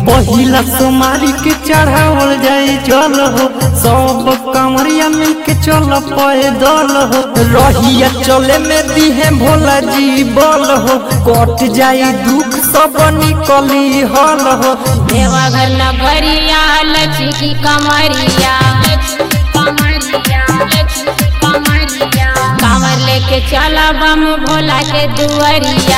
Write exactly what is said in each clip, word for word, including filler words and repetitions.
पहिला सोमारी के चढ़ावल जाई जल हो, सब कमरिया मिल के चल पैदल हो। रहिया चले में दिहे भोला जी बल हो, कट जाई दुख सब निकली हल हो। देवघर नगरिया लक्ष्मी कमरिया कांवर लेके चला बम भोला के दुआरिया।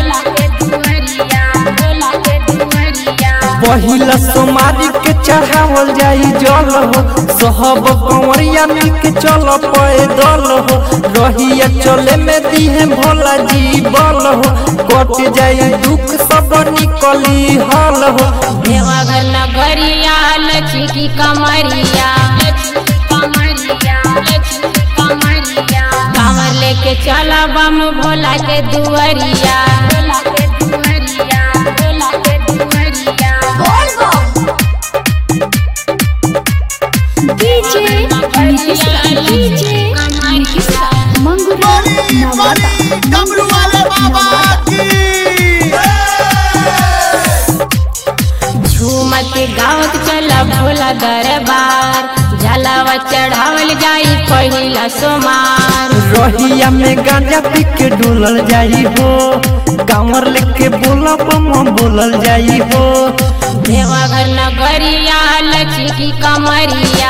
पहिला सोमारी के चढ़ावल जाई जल हो, सब कंवरिया मिल के चल पैदल हो। रहिया चले में दिहे भोला जी बल हो, कट जाई दुख सब निकली हल हो। देवघर नगरिया लक्ष्मी कमरिया कांवर लेके चला बम भोला के दुआरिया। झूमत गावत चला भोला दरबार, जलावा चढ़ावल जाई पहिला सोमार। रहिया में गांजा पी के डुलल जाई हो, कांवर लेके बोला बम बोलल जाई हो। देवघर नगरिया लक्ष्मी कमरिया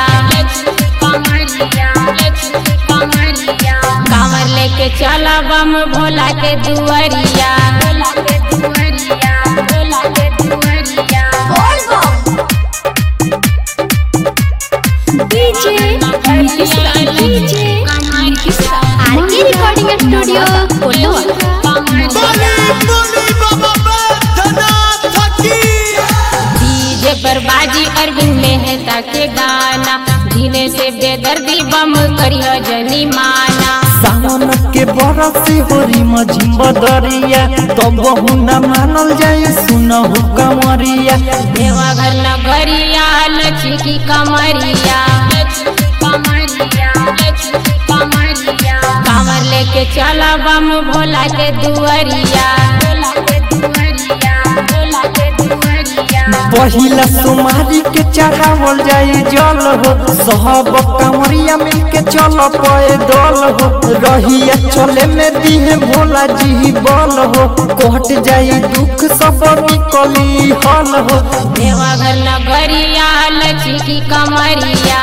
कांवर लेके चला बम भोला के दुआरिया। रिकॉर्डिंग स्टूडियो डीजे पर बाजी अरविंद मेहता के गाना, धीने से बेदर्दी बम करियो जनी माना। सावन के बरसी होरी मझिम बदरिया, तब न मानल जाए सुनहु कमरिया। देवघर नगरिया लक्ष्मी कमरिया कांवर लेके चला बम भोला के दुआरिया। पहिला सोमारी के चढ़ावल जाई जल हो, सब कमरिया मिल के चल पैदल हो। रहिया चले में दिहे भोला जी बल हो, कट जाई दुख सब निकली हल हो। देवघर नगरिया लक्ष्मी कमरिया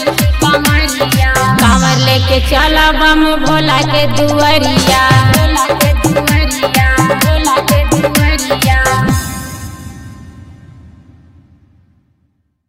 कांवर लेके चला बम भोला के दुआरिया।